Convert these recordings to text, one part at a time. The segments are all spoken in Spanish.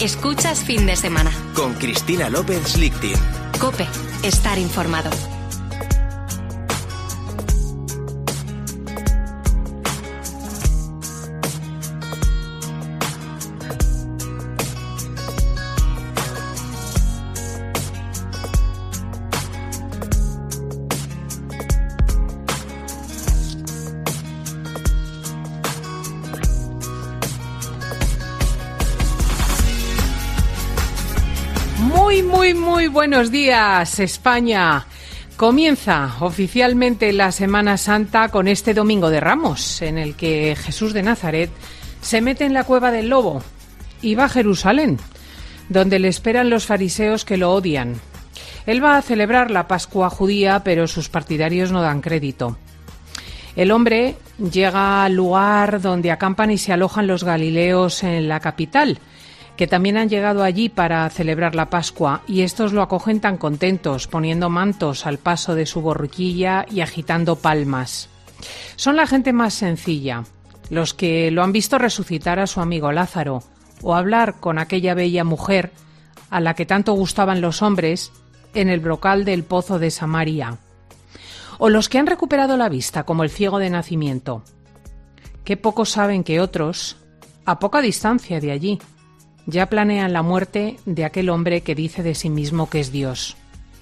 Escuchas Fin de Semana. Con Cristina López Lichtin. COPE. Estar informado. Muy buenos días, España. Comienza oficialmente la Semana Santa con este Domingo de Ramos, en el que Jesús de Nazaret se mete en la cueva del lobo y va a Jerusalén, donde le esperan los fariseos que lo odian. Él va a celebrar la Pascua judía, pero sus partidarios no dan crédito. El hombre llega al lugar donde acampan y se alojan los galileos en la capital, que también han llegado allí para celebrar la Pascua, y estos lo acogen tan contentos, poniendo mantos al paso de su borriquilla y agitando palmas. Son la gente más sencilla, los que lo han visto resucitar a su amigo Lázaro, o hablar con aquella bella mujer a la que tanto gustaban los hombres en el brocal del pozo de Samaria, o los que han recuperado la vista, como el ciego de nacimiento. Qué pocos saben que otros, a poca distancia de allí, ya planean la muerte de aquel hombre que dice de sí mismo que es Dios.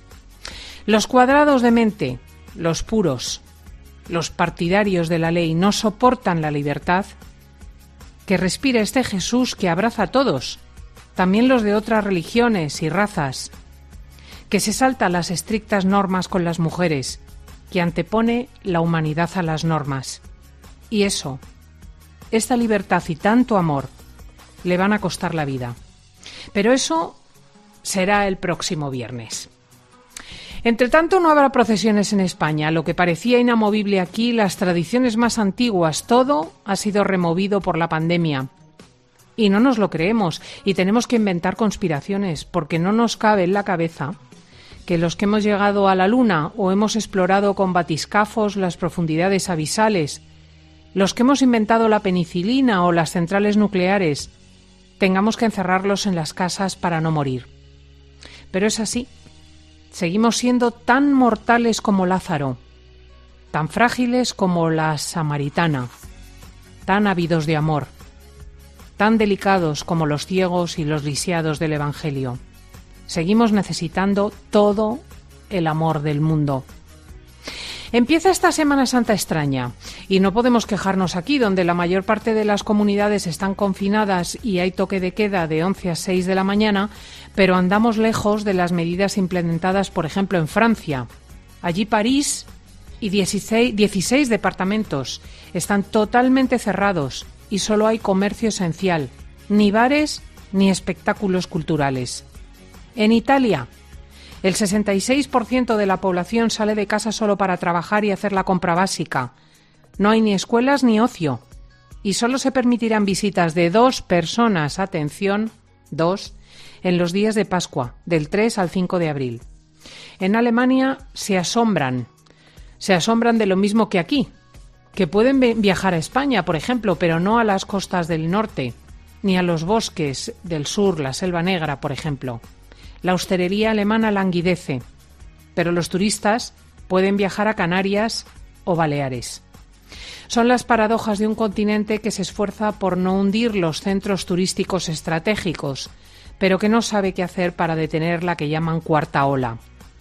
Los cuadrados de mente, los puros, los partidarios de la ley no soportan la libertad que respira este Jesús que abraza a todos, también los de otras religiones y razas, que se salta las estrictas normas con las mujeres, que antepone la humanidad a las normas. Y eso, esta libertad y tanto amor, le van a costar la vida. Pero eso será el próximo viernes. Entre tanto, no habrá procesiones en España. Lo que parecía inamovible aquí, las tradiciones más antiguas, todo ha sido removido por la pandemia. Y no nos lo creemos, y tenemos que inventar conspiraciones, porque no nos cabe en la cabeza que los que hemos llegado a la Luna o hemos explorado con batiscafos las profundidades abisales, los que hemos inventado la penicilina o las centrales nucleares, tengamos que encerrarlos en las casas para no morir. Pero es así. Seguimos siendo tan mortales como Lázaro, tan frágiles como la samaritana, tan ávidos de amor, tan delicados como los ciegos y los lisiados del Evangelio. Seguimos necesitando todo el amor del mundo. Empieza esta Semana Santa extraña y no podemos quejarnos aquí, donde la mayor parte de las comunidades están confinadas y hay toque de queda de 11 a 6 de la mañana, pero andamos lejos de las medidas implementadas, por ejemplo, en Francia. Allí París y 16 departamentos están totalmente cerrados y solo hay comercio esencial, ni bares ni espectáculos culturales. En Italia, el 66% de la población sale de casa solo para trabajar y hacer la compra básica. No hay ni escuelas ni ocio. Y solo se permitirán visitas de 2 personas, atención, 2, en los días de Pascua, del 3 al 5 de abril. En Alemania se asombran de lo mismo que aquí, que pueden viajar a España, por ejemplo, pero no a las costas del norte, ni a los bosques del sur, la Selva Negra, por ejemplo. La hostelería alemana languidece, pero los turistas pueden viajar a Canarias o Baleares. Son las paradojas de un continente que se esfuerza por no hundir los centros turísticos estratégicos, pero que no sabe qué hacer para detener la que llaman cuarta ola.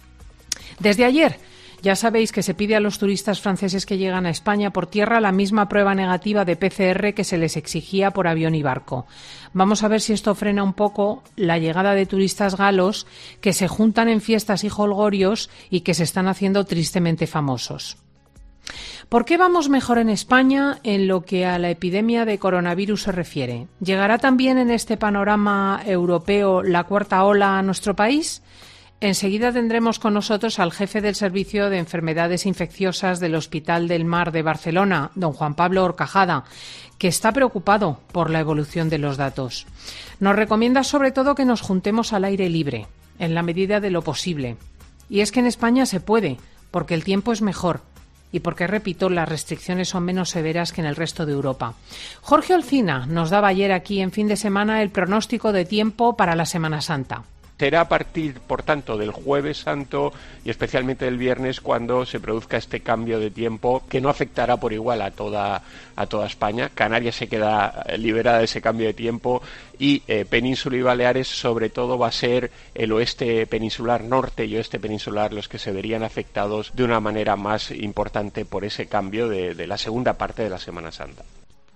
Desde ayer, ya sabéis que se pide a los turistas franceses que llegan a España por tierra la misma prueba negativa de PCR que se les exigía por avión y barco. Vamos a ver si esto frena un poco la llegada de turistas galos que se juntan en fiestas y jolgorios y que se están haciendo tristemente famosos. ¿Por qué vamos mejor en España en lo que a la epidemia de coronavirus se refiere? ¿Llegará también en este panorama europeo la cuarta ola a nuestro país? Enseguida tendremos con nosotros al jefe del Servicio de Enfermedades Infecciosas del Hospital del Mar de Barcelona, don Juan Pablo Horcajada, que está preocupado por la evolución de los datos. Nos recomienda sobre todo que nos juntemos al aire libre, en la medida de lo posible. Y es que en España se puede, porque el tiempo es mejor. y porque, repito, las restricciones son menos severas que en el resto de Europa. Jorge Olcina nos daba ayer aquí en Fin de Semana el pronóstico de tiempo para la Semana Santa. Será a partir, por tanto, del Jueves Santo y especialmente del viernes cuando se produzca este cambio de tiempo que no afectará por igual a toda España. Canarias se queda liberada de ese cambio de tiempo y Península y Baleares, sobre todo, va a ser el oeste peninsular, norte y oeste peninsular los que se verían afectados de una manera más importante por ese cambio de la segunda parte de la Semana Santa.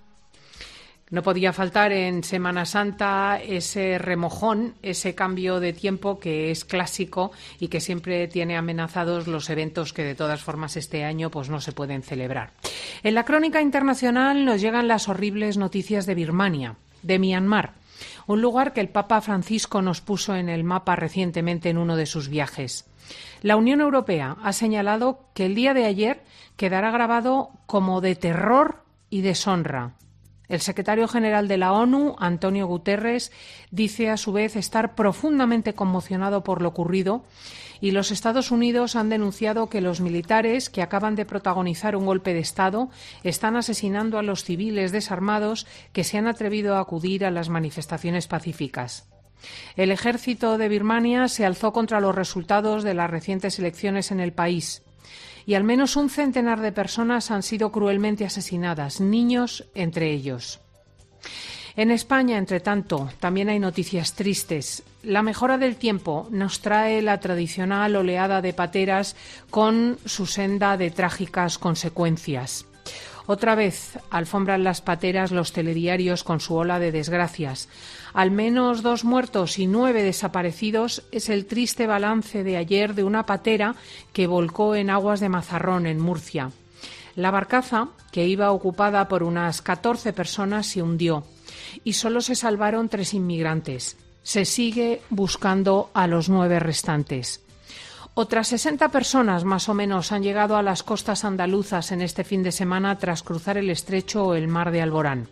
No podía faltar en Semana Santa ese remojón, ese cambio de tiempo que es clásico y que siempre tiene amenazados los eventos que de todas formas este año pues no se pueden celebrar. En la crónica internacional nos llegan las horribles noticias de Birmania, de Myanmar, un lugar que el Papa Francisco nos puso en el mapa recientemente en uno de sus viajes. La Unión Europea ha señalado que el día de ayer quedará grabado como de terror y deshonra. El secretario general de la ONU, Antonio Guterres, dice a su vez estar profundamente conmocionado por lo ocurrido y los Estados Unidos han denunciado que los militares que acaban de protagonizar un golpe de Estado están asesinando a los civiles desarmados que se han atrevido a acudir a las manifestaciones pacíficas. El ejército de Birmania se alzó contra los resultados de las recientes elecciones en el país. Y al menos un centenar de personas han sido cruelmente asesinadas, niños entre ellos. En España, entre tanto, también hay noticias tristes. La mejora del tiempo nos trae la tradicional oleada de pateras con su senda de trágicas consecuencias. Otra vez alfombran las pateras los telediarios con su ola de desgracias. Al menos 2 muertos y 9 desaparecidos es el triste balance de ayer de una patera que volcó en aguas de Mazarrón, en Murcia. La barcaza, que iba ocupada por unas 14 personas, se hundió y solo se salvaron 3 inmigrantes. Se sigue buscando a los 9 restantes. Otras 60 personas, más o menos, han llegado a las costas andaluzas en este fin de semana tras cruzar el estrecho o el mar de Alborán.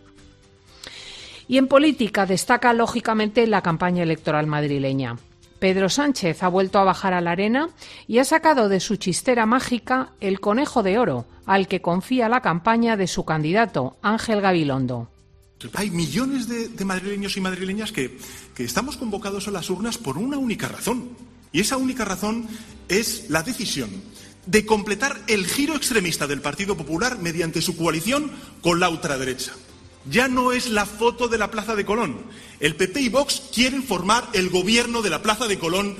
Y en política destaca, lógicamente, la campaña electoral madrileña. Pedro Sánchez ha vuelto a bajar a la arena y ha sacado de su chistera mágica el conejo de oro, al que confía la campaña de su candidato, Ángel Gabilondo. Hay millones de madrileños y madrileñas que estamos convocados a las urnas por una única razón. Y esa única razón es la decisión de completar el giro extremista del Partido Popular mediante su coalición con la ultraderecha. Ya no es la foto de la Plaza de Colón. El PP y Vox quieren formar el gobierno de la Plaza de Colón.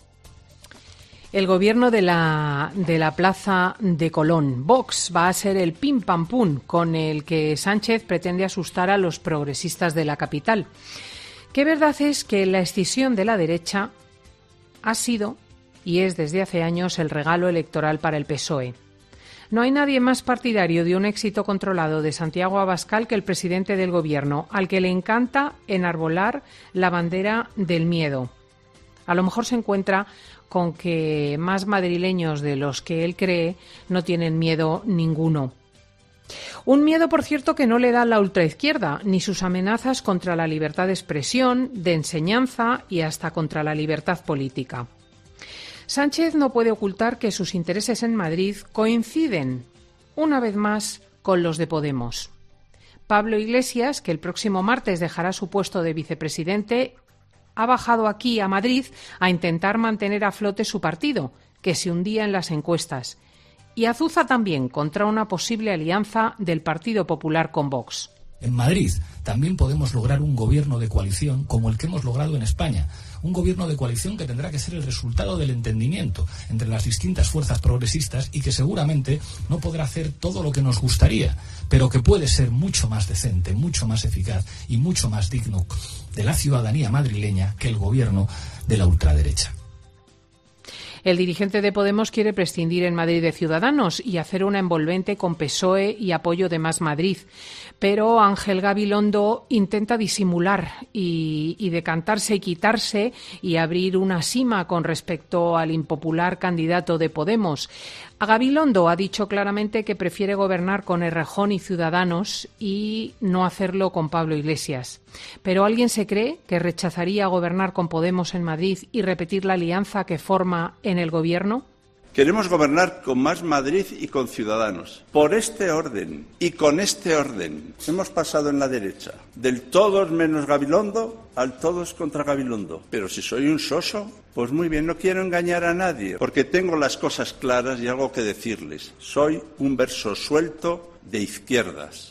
El gobierno de la Plaza de Colón. Vox va a ser el pim pam pum con el que Sánchez pretende asustar a los progresistas de la capital. Qué verdad es que la escisión de la derecha ha sido y es desde hace años el regalo electoral para el PSOE. No hay nadie más partidario de un éxito controlado de Santiago Abascal que el presidente del Gobierno, al que le encanta enarbolar la bandera del miedo. A lo mejor se encuentra con que más madrileños de los que él cree no tienen miedo ninguno. Un miedo, por cierto, que no le da la ultraizquierda, ni sus amenazas contra la libertad de expresión, de enseñanza y hasta contra la libertad política. Sánchez no puede ocultar que sus intereses en Madrid coinciden, una vez más, con los de Podemos. Pablo Iglesias, que el próximo martes dejará su puesto de vicepresidente, ha bajado aquí a Madrid a intentar mantener a flote su partido, que se hundía en las encuestas, y azuza también contra una posible alianza del Partido Popular con Vox. En Madrid también podemos lograr un gobierno de coalición como el que hemos logrado en España. Un gobierno de coalición que tendrá que ser el resultado del entendimiento entre las distintas fuerzas progresistas y que seguramente no podrá hacer todo lo que nos gustaría, pero que puede ser mucho más decente, mucho más eficaz y mucho más digno de la ciudadanía madrileña que el gobierno de la ultraderecha. El dirigente de Podemos quiere prescindir en Madrid de Ciudadanos y hacer una envolvente con PSOE y apoyo de Más Madrid. Pero Ángel Gabilondo intenta disimular y decantarse y quitarse y abrir una sima con respecto al impopular candidato de Podemos. A Gabilondo ha dicho claramente que prefiere gobernar con Errejón y Ciudadanos y no hacerlo con Pablo Iglesias. ¿Pero alguien se cree que rechazaría gobernar con Podemos en Madrid y repetir la alianza que forma en el gobierno? Queremos gobernar con más Madrid y con Ciudadanos. Por este orden y con este orden hemos pasado en la derecha del todos menos Gabilondo al todos contra Gabilondo. Pero si soy un soso, pues muy bien, no quiero engañar a nadie, porque tengo las cosas claras y algo que decirles. Soy un verso suelto de izquierdas.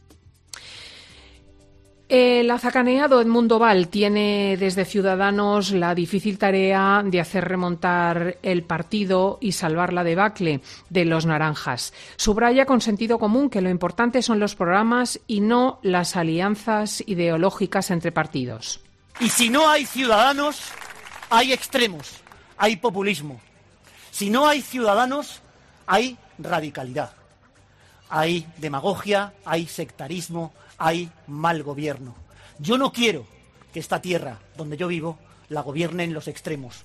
El azacaneado Edmundo Val tiene desde Ciudadanos la difícil tarea de hacer remontar el partido y salvar la debacle de los naranjas. Subraya con sentido común que lo importante son los programas y no las alianzas ideológicas entre partidos. Y si no hay Ciudadanos, hay extremos, hay populismo. Si no hay Ciudadanos, hay radicalidad. Hay demagogia, hay sectarismo, hay mal gobierno. Yo no quiero que esta tierra donde yo vivo la gobiernen los extremos.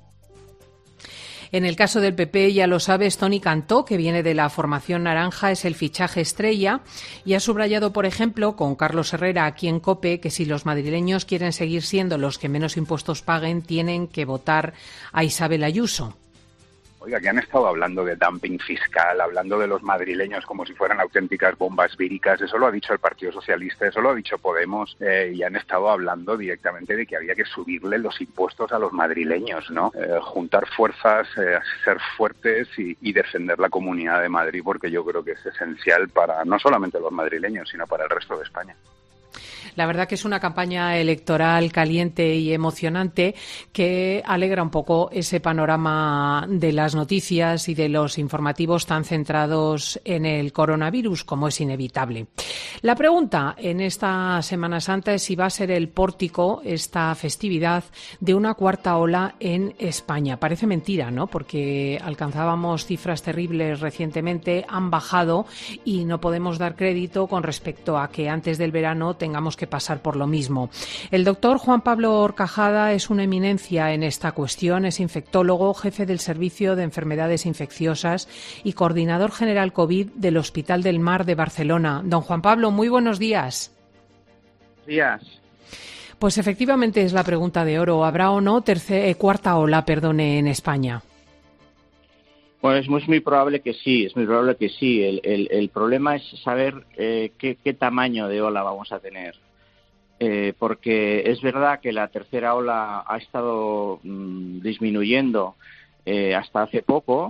En el caso del PP, ya lo sabes, Toni Cantó, que viene de la formación naranja, es el fichaje estrella y ha subrayado, por ejemplo, con Carlos Herrera aquí en COPE, que si los madrileños quieren seguir siendo los que menos impuestos paguen, tienen que votar a Isabel Ayuso. Oiga, que han estado hablando de dumping fiscal, hablando de los madrileños como si fueran auténticas bombas víricas. Eso lo ha dicho el Partido Socialista, eso lo ha dicho Podemos, y han estado hablando directamente de que había que subirle los impuestos a los madrileños, ¿no? Juntar fuerzas, ser fuertes y defender la Comunidad de Madrid, porque yo creo que es esencial para no solamente los madrileños, sino para el resto de España. La verdad que es una campaña electoral caliente y emocionante que alegra un poco ese panorama de las noticias y de los informativos tan centrados en el coronavirus, como es inevitable. La pregunta en esta Semana Santa es si va a ser el pórtico, esta festividad, de una cuarta ola en España. Parece mentira, ¿no? Porque alcanzábamos cifras terribles recientemente, han bajado y no podemos dar crédito con respecto a que antes del verano tengamos que pasar por lo mismo. El doctor Juan Pablo Horcajada es una eminencia en esta cuestión, es infectólogo, jefe del Servicio de Enfermedades Infecciosas y coordinador general COVID del Hospital del Mar de Barcelona. Don Juan Pablo, muy buenos días. Buenos días. Pues efectivamente es la pregunta de oro. ¿Habrá o no cuarta ola, en España? Pues es muy probable que sí, El problema es saber qué tamaño de ola vamos a tener. Porque es verdad que la tercera ola ha estado disminuyendo hasta hace poco,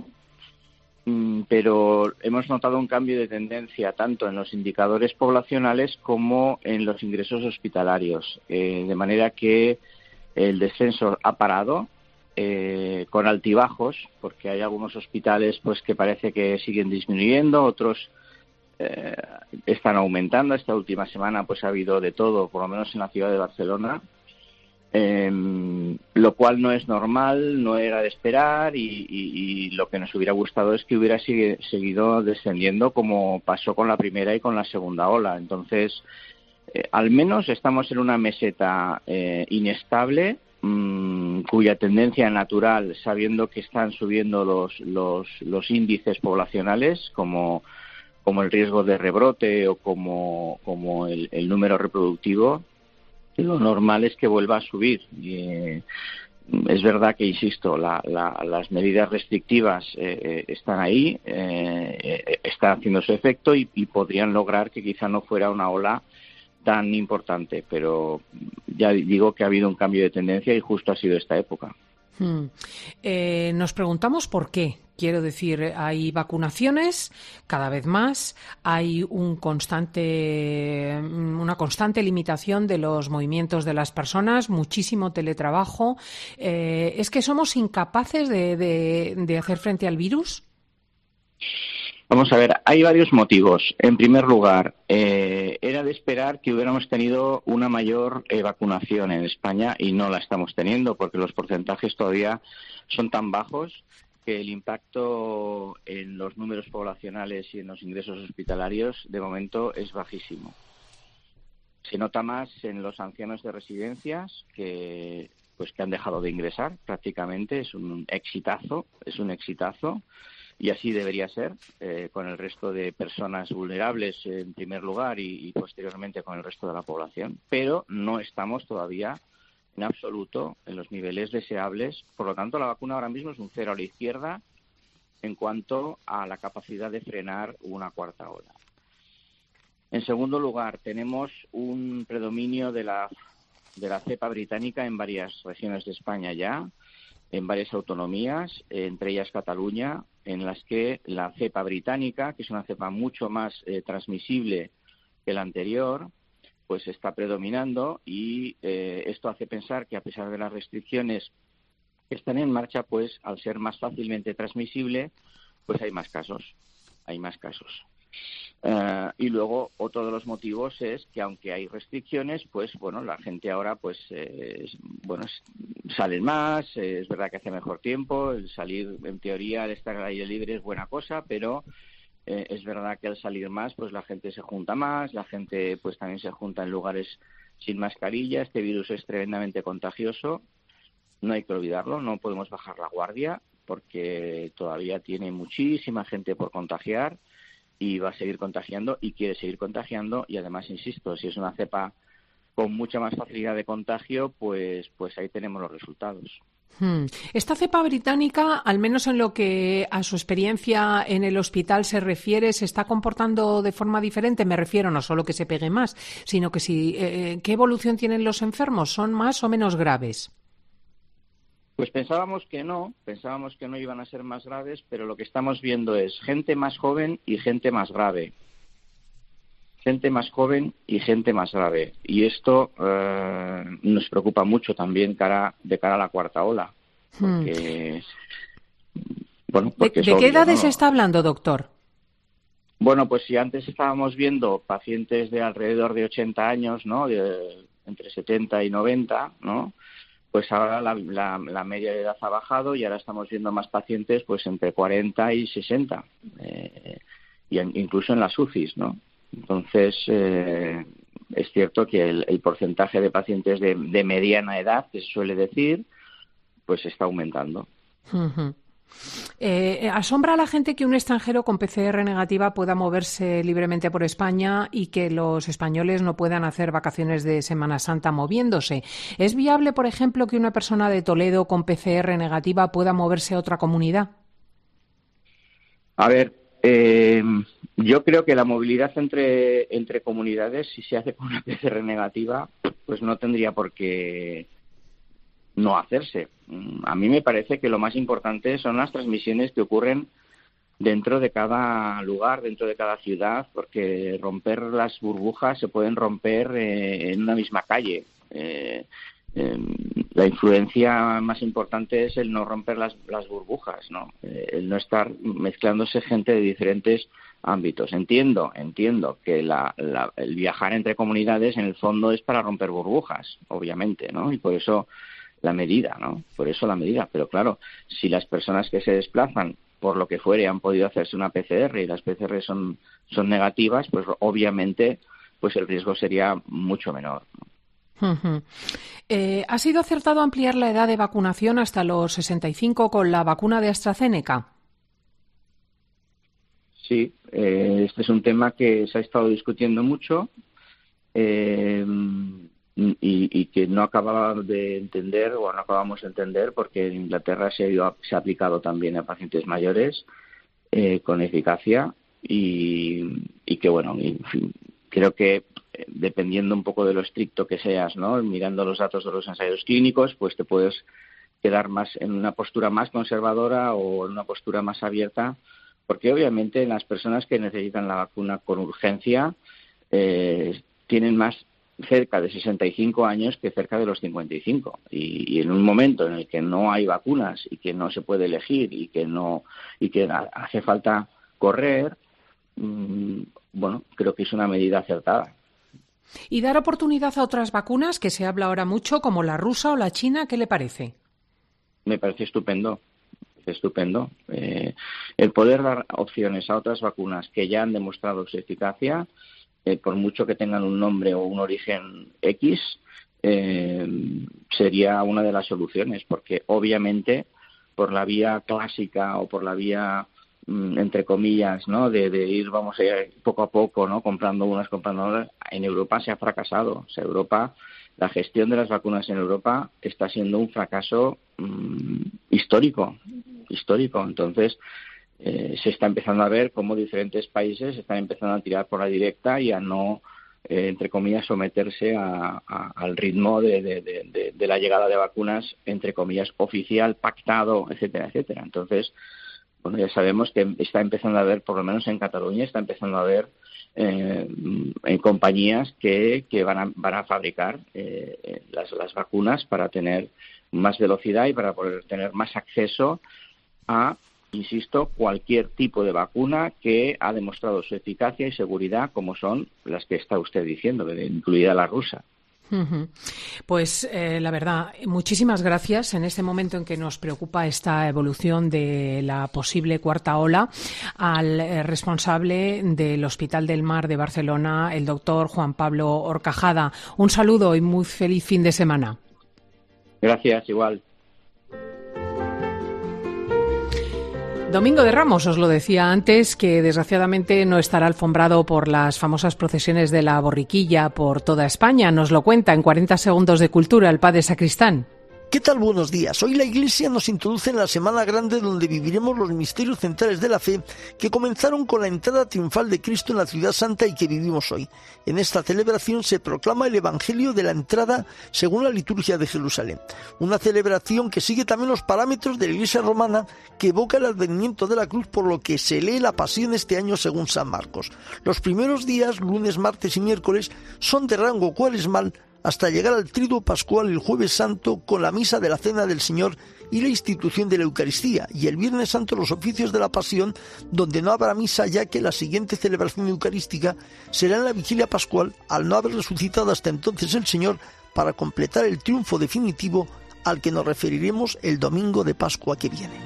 pero hemos notado un cambio de tendencia tanto en los indicadores poblacionales como en los ingresos hospitalarios, de manera que el descenso ha parado, con altibajos, porque hay algunos hospitales pues que parece que siguen disminuyendo, otros están aumentando. Esta última semana pues ha habido de todo, por lo menos en la ciudad de Barcelona, lo cual no es normal, no era de esperar, y lo que nos hubiera gustado es que hubiera seguido descendiendo como pasó con la primera y con la segunda ola. Entonces, al menos estamos en una meseta inestable, cuya tendencia natural, sabiendo que están subiendo los índices poblacionales, como el riesgo de rebrote o como el número reproductivo, lo normal es que vuelva a subir. Es verdad que, insisto, las medidas restrictivas están ahí, están haciendo su efecto y podrían lograr que quizá no fuera una ola tan importante, pero ya digo que ha habido un cambio de tendencia y justo ha sido esta época. Nos preguntamos por qué. Quiero decir, hay vacunaciones cada vez más, hay una constante limitación de los movimientos de las personas, muchísimo teletrabajo. ¿Es que somos incapaces de hacer frente al virus? Vamos a ver, hay varios motivos. En primer lugar, era de esperar que hubiéramos tenido una mayor vacunación en España y no la estamos teniendo porque los porcentajes todavía son tan bajos que el impacto en los números poblacionales y en los ingresos hospitalarios de momento es bajísimo. Se nota más en los ancianos de residencias que han dejado de ingresar prácticamente. Es un exitazo. Y así debería ser, con el resto de personas vulnerables en primer lugar y posteriormente con el resto de la población. Pero no estamos todavía en absoluto en los niveles deseables. Por lo tanto, la vacuna ahora mismo es un cero a la izquierda en cuanto a la capacidad de frenar una cuarta ola. En segundo lugar, tenemos un predominio de la cepa británica en varias regiones de España ya, en varias autonomías, entre ellas Cataluña, en las que la cepa británica, que es una cepa mucho más transmisible que la anterior, pues está predominando y esto hace pensar que a pesar de las restricciones que están en marcha, pues al ser más fácilmente transmisible, pues hay más casos. Y luego otro de los motivos es que aunque hay restricciones, pues bueno, la gente ahora pues salen más, es verdad que hace mejor tiempo, el salir en teoría, el estar al aire libre es buena cosa, pero es verdad que al salir más pues la gente se junta más, la gente pues también se junta en lugares sin mascarilla. Este virus es tremendamente contagioso, no hay que olvidarlo, no podemos bajar la guardia porque todavía tiene muchísima gente por contagiar y va a seguir contagiando y quiere seguir contagiando, y además, insisto, si es una cepa con mucha más facilidad de contagio, pues ahí tenemos los resultados. Esta cepa británica, al menos en lo que a su experiencia en el hospital se refiere, ¿se está comportando de forma diferente? Me refiero no solo que se pegue más, sino que ¿qué evolución tienen los enfermos? ¿Son más o menos graves? Pues pensábamos que no iban a ser más graves, pero lo que estamos viendo es gente más joven y gente más grave. Y esto nos preocupa mucho también de cara a la cuarta ola. Porque, ¿De qué edades se está hablando, doctor? Bueno, pues si antes estábamos viendo pacientes de alrededor de 80 años, ¿no? Entre 70 y 90, ¿no? Pues ahora la media de edad ha bajado y ahora estamos viendo más pacientes pues entre 40 y 60, y incluso en las UCIs, ¿no? Entonces, es cierto que el porcentaje de pacientes de mediana edad, que se suele decir, pues está aumentando. Uh-huh. ¿Asombra a la gente que un extranjero con PCR negativa pueda moverse libremente por España y que los españoles no puedan hacer vacaciones de Semana Santa moviéndose? ¿Es viable, por ejemplo, que una persona de Toledo con PCR negativa pueda moverse a otra comunidad? A ver, yo creo que la movilidad entre comunidades, si se hace con una PCR negativa, pues no tendría por qué no hacerse. A mí me parece que lo más importante son las transmisiones que ocurren dentro de cada lugar, dentro de cada ciudad, porque romper las burbujas se pueden romper en una misma calle. La influencia más importante es el no romper las burbujas, ¿no? El no estar mezclándose gente de diferentes ámbitos. Entiendo que el viajar entre comunidades en el fondo es para romper burbujas, obviamente, ¿no? Y por eso la medida, ¿no? Pero claro, si las personas que se desplazan por lo que fuere han podido hacerse una PCR y las PCR son negativas, pues obviamente pues el riesgo sería mucho menor, ¿no? Uh-huh. ¿Ha sido acertado ampliar la edad de vacunación hasta los 65 con la vacuna de AstraZeneca? Sí, este es un tema que se ha estado discutiendo mucho y que no acabamos de entender porque en Inglaterra se ha aplicado también a pacientes mayores con eficacia y que bueno, en fin, creo que dependiendo un poco de lo estricto que seas, ¿no? Mirando los datos de los ensayos clínicos, pues te puedes quedar más en una postura más conservadora o en una postura más abierta, porque obviamente las personas que necesitan la vacuna con urgencia tienen más cerca de 65 años que cerca de los 55, y en un momento en el que no hay vacunas y que no se puede elegir y que hace falta correr, bueno, creo que es una medida acertada. ¿Y dar oportunidad a otras vacunas, que se habla ahora mucho, como la rusa o la china, qué le parece? Me parece estupendo. El poder dar opciones a otras vacunas que ya han demostrado su eficacia, por mucho que tengan un nombre o un origen X, sería una de las soluciones, porque obviamente por la vía clásica o por la vía entre comillas, ¿no? De ir, vamos a ir poco a poco, ¿no? Comprando unas, en Europa se ha fracasado. O sea, la gestión de las vacunas en Europa está siendo un fracaso histórico. Entonces, se está empezando a ver cómo diferentes países están empezando a tirar por la directa y a no, entre comillas, someterse al ritmo de la llegada de vacunas, entre comillas, oficial, pactado, etcétera, etcétera. Entonces, bueno, ya sabemos que está empezando a haber, por lo menos en Cataluña, está empezando a haber en compañías que van a fabricar las vacunas para tener más velocidad y para poder tener más acceso a, insisto, cualquier tipo de vacuna que ha demostrado su eficacia y seguridad, como son las que está usted diciendo, incluida la rusa. Pues la verdad, muchísimas gracias. En este momento en que nos preocupa esta evolución de la posible cuarta ola, al responsable del Hospital del Mar de Barcelona, el doctor Juan Pablo Horcajada. Un saludo y muy feliz fin de semana. Gracias, igual. Domingo de Ramos, os lo decía antes, que desgraciadamente no estará alfombrado por las famosas procesiones de la borriquilla por toda España. Nos lo cuenta en 40 segundos de cultura el padre Sacristán. ¿Qué tal? Buenos días. Hoy la Iglesia nos introduce en la Semana Grande, donde viviremos los misterios centrales de la fe que comenzaron con la entrada triunfal de Cristo en la Ciudad Santa y que vivimos hoy. En esta celebración se proclama el Evangelio de la entrada según la liturgia de Jerusalén. Una celebración que sigue también los parámetros de la Iglesia romana, que evoca el advenimiento de la cruz, por lo que se lee la Pasión este año según San Marcos. Los primeros días, lunes, martes y miércoles, son de rango cuaresmal, hasta llegar al Triduo Pascual el Jueves Santo con la misa de la Cena del Señor y la institución de la Eucaristía, y el Viernes Santo los oficios de la Pasión, donde no habrá misa, ya que la siguiente celebración eucarística será en la Vigilia Pascual, al no haber resucitado hasta entonces el Señor, para completar el triunfo definitivo al que nos referiremos el domingo de Pascua que viene.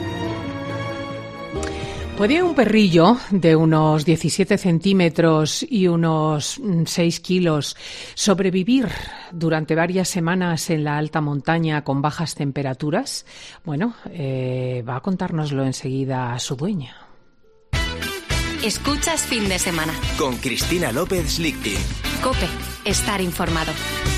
¿Puede un perrillo de unos 17 centímetros y unos 6 kilos sobrevivir durante varias semanas en la alta montaña con bajas temperaturas? Bueno, va a contárnoslo enseguida su dueña. Escuchas Fin de Semana. Con Cristina López Lichtin. COPE. Estar informado.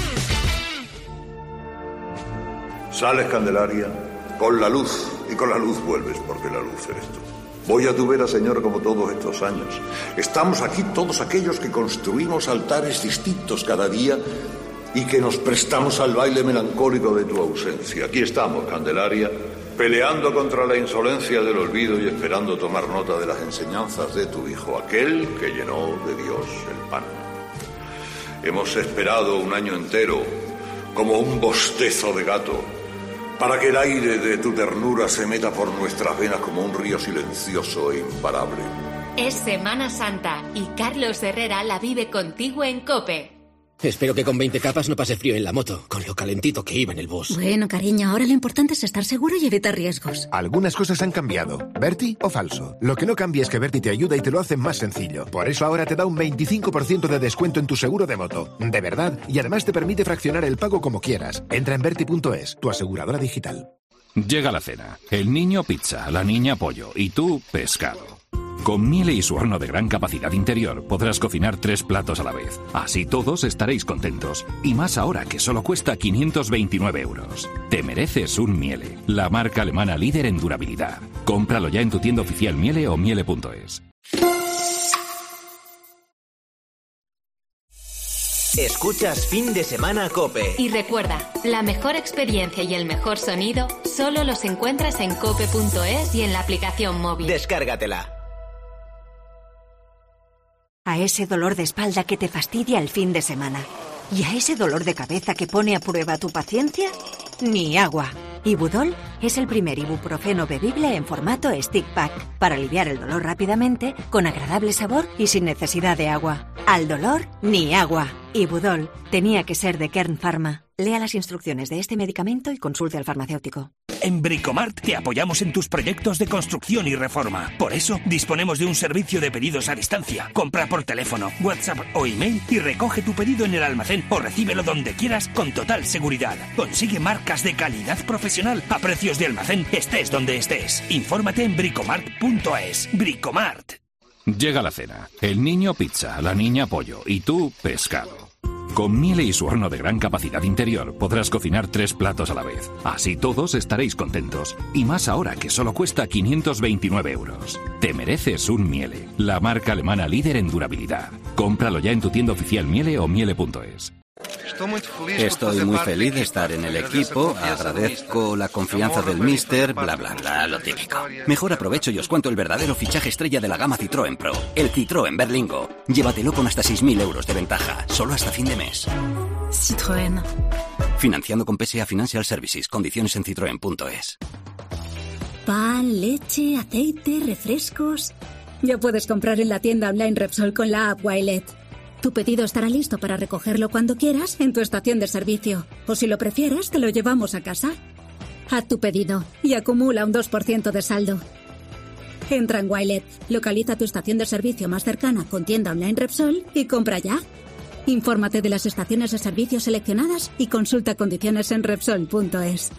Sales, Candelaria, con la luz, y con la luz vuelves, porque la luz eres tú. Voy a tu vera, Señor, como todos estos años. Estamos aquí todos aquellos que construimos altares distintos cada día y que nos prestamos al baile melancólico de tu ausencia. Aquí estamos, Candelaria, peleando contra la insolencia del olvido y esperando tomar nota de las enseñanzas de tu Hijo, aquel que llenó de Dios el pan. Hemos esperado un año entero, como un bostezo de gato, para que el aire de tu ternura se meta por nuestras venas como un río silencioso e imparable. Es Semana Santa y Carlos Herrera la vive contigo en COPE. Espero que con 20 capas no pase frío en la moto, con lo calentito que iba en el bus. Bueno, cariño, ahora lo importante es estar seguro y evitar riesgos. Algunas cosas han cambiado. ¿Berti o falso? Lo que no cambia es que Berti te ayuda y te lo hace más sencillo. Por eso ahora te da un 25% de descuento en tu seguro de moto. De verdad. Y además te permite fraccionar el pago como quieras. Entra en Berti.es, tu aseguradora digital. Llega la cena. El niño pizza, la niña pollo y tú pescado. Con Miele y su horno de gran capacidad interior podrás cocinar 3 platos a la vez. Así todos estaréis contentos. Y más ahora que solo cuesta 529 euros. Te mereces un Miele, la marca alemana líder en durabilidad. Cómpralo ya en tu tienda oficial Miele o miele.es. Escuchas Fin de Semana COPE. Y recuerda, la mejor experiencia y el mejor sonido solo los encuentras en cope.es y en la aplicación móvil. Descárgatela. A ese dolor de espalda que te fastidia el fin de semana. ¿Y a ese dolor de cabeza que pone a prueba tu paciencia? Ni agua. Ibudol es el primer ibuprofeno bebible en formato stick pack para aliviar el dolor rápidamente, con agradable sabor y sin necesidad de agua. Al dolor, ni agua. Ibudol tenía que ser de Kern Pharma. Lea las instrucciones de este medicamento y consulte al farmacéutico. En Bricomart te apoyamos en tus proyectos de construcción y reforma. Por eso, disponemos de un servicio de pedidos a distancia. Compra por teléfono, WhatsApp o email y recoge tu pedido en el almacén o recíbelo donde quieras con total seguridad. Consigue marcas de calidad profesional a precios de almacén, estés donde estés. Infórmate en bricomart.es. Bricomart. Llega la cena. El niño pizza, la niña pollo y tú pescado. Con Miele y su horno de gran capacidad interior podrás cocinar 3 platos a la vez. Así todos estaréis contentos. Y más ahora que solo cuesta 529 euros. Te mereces un Miele, la marca alemana líder en durabilidad. Cómpralo ya en tu tienda oficial Miele o miele.es. Estoy muy feliz de estar en el equipo, agradezco la confianza del míster, bla bla bla, lo típico. Mejor aprovecho y os cuento el verdadero fichaje estrella de la gama Citroën Pro, el Citroën Berlingo. Llévatelo con hasta 6.000 euros de ventaja, solo hasta fin de mes. Citroën. Financiando con PSA Financial Services, condiciones en citroen.es. Pan, leche, aceite, refrescos. Ya puedes comprar en la tienda online Repsol con la app Wilet. Tu pedido estará listo para recogerlo cuando quieras en tu estación de servicio. O si lo prefieres, te lo llevamos a casa. Haz tu pedido y acumula un 2% de saldo. Entra en Wilet, localiza tu estación de servicio más cercana con tienda online Repsol y compra ya. Infórmate de las estaciones de servicio seleccionadas y consulta condiciones en Repsol.es.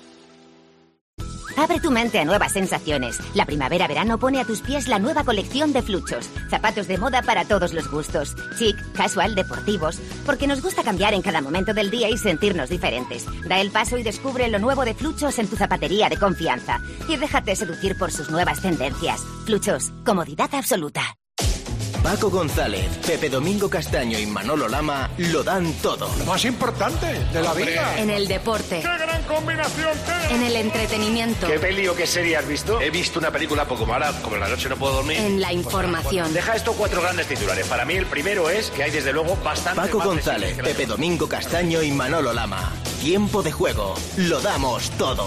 Abre tu mente a nuevas sensaciones. La primavera-verano pone a tus pies la nueva colección de Fluchos. Zapatos de moda para todos los gustos. Chic, casual, deportivos. Porque nos gusta cambiar en cada momento del día y sentirnos diferentes. Da el paso y descubre lo nuevo de Fluchos en tu zapatería de confianza. Y déjate seducir por sus nuevas tendencias. Fluchos, comodidad absoluta. Paco González, Pepe Domingo Castaño y Manolo Lama lo dan todo. Lo más importante de la vida. En el deporte. ¡Qué gran combinación! En el entretenimiento. ¿Qué peli o qué serie has visto? He visto una película poco mala, como en la noche no puedo dormir. En la información. Deja esto 4 grandes titulares. Para mí el primero es que hay desde luego bastante. Paco González, Pepe Domingo Castaño y Manolo Lama. Tiempo de juego. Lo damos todo.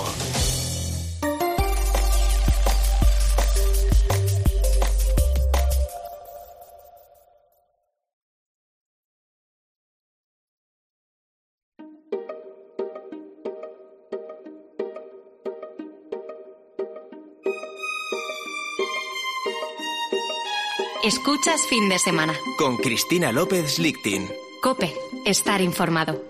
Escuchas Fin de Semana. Con Cristina López Lichtin. COPE. Estar informado.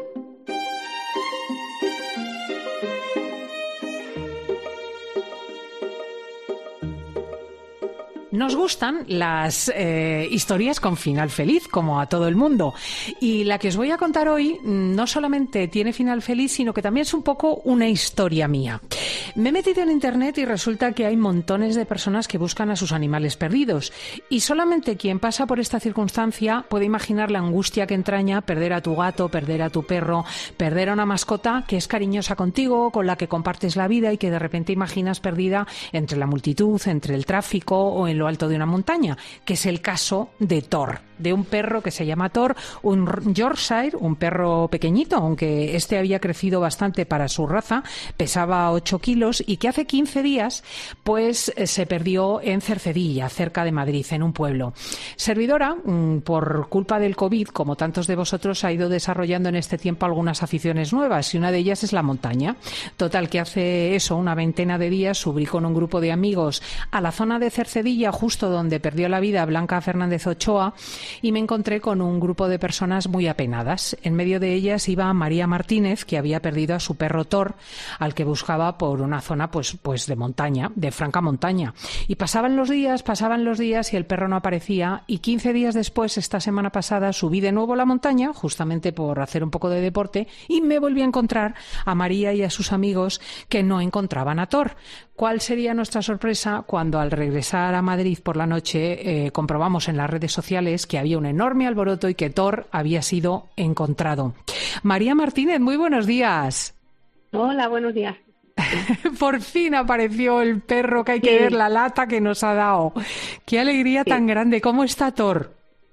Nos gustan las historias con final feliz, como a todo el mundo. Y la que os voy a contar hoy no solamente tiene final feliz, sino que también es un poco una historia mía. Me he metido en internet y resulta que hay montones de personas que buscan a sus animales perdidos. Y solamente quien pasa por esta circunstancia puede imaginar la angustia que entraña perder a tu gato, perder a tu perro, perder a una mascota que es cariñosa contigo, con la que compartes la vida y que de repente imaginas perdida entre la multitud, entre el tráfico o en lo alto de una montaña, que es el caso de Thor, de un perro que se llama Thor, un Yorkshire, un perro pequeñito, aunque este había crecido bastante para su raza, pesaba 8 kilos y que hace 15 días pues se perdió en Cercedilla, cerca de Madrid, en un pueblo. Servidora, por culpa del COVID, como tantos de vosotros, ha ido desarrollando en este tiempo algunas aficiones nuevas y una de ellas es la montaña. Total, que hace eso, una veintena de días, subí con un grupo de amigos a la zona de Cercedilla, justo donde perdió la vida Blanca Fernández Ochoa, y me encontré con un grupo de personas muy apenadas. En medio de ellas iba María Martínez, que había perdido a su perro Thor, al que buscaba por una zona pues de montaña, de franca montaña. Y pasaban los días y el perro no aparecía, y 15 días después, esta semana pasada, subí de nuevo a la montaña, justamente por hacer un poco de deporte, y me volví a encontrar a María y a sus amigos que no encontraban a Thor. ¿Cuál sería nuestra sorpresa cuando al regresar a Madrid por la noche comprobamos en las redes sociales que había un enorme alboroto y que Thor había sido encontrado? María Martínez, muy buenos días. Hola, buenos días. Por fin apareció el perro, que hay que ver la lata que nos ha dado. Qué alegría tan grande. ¿Cómo está Thor?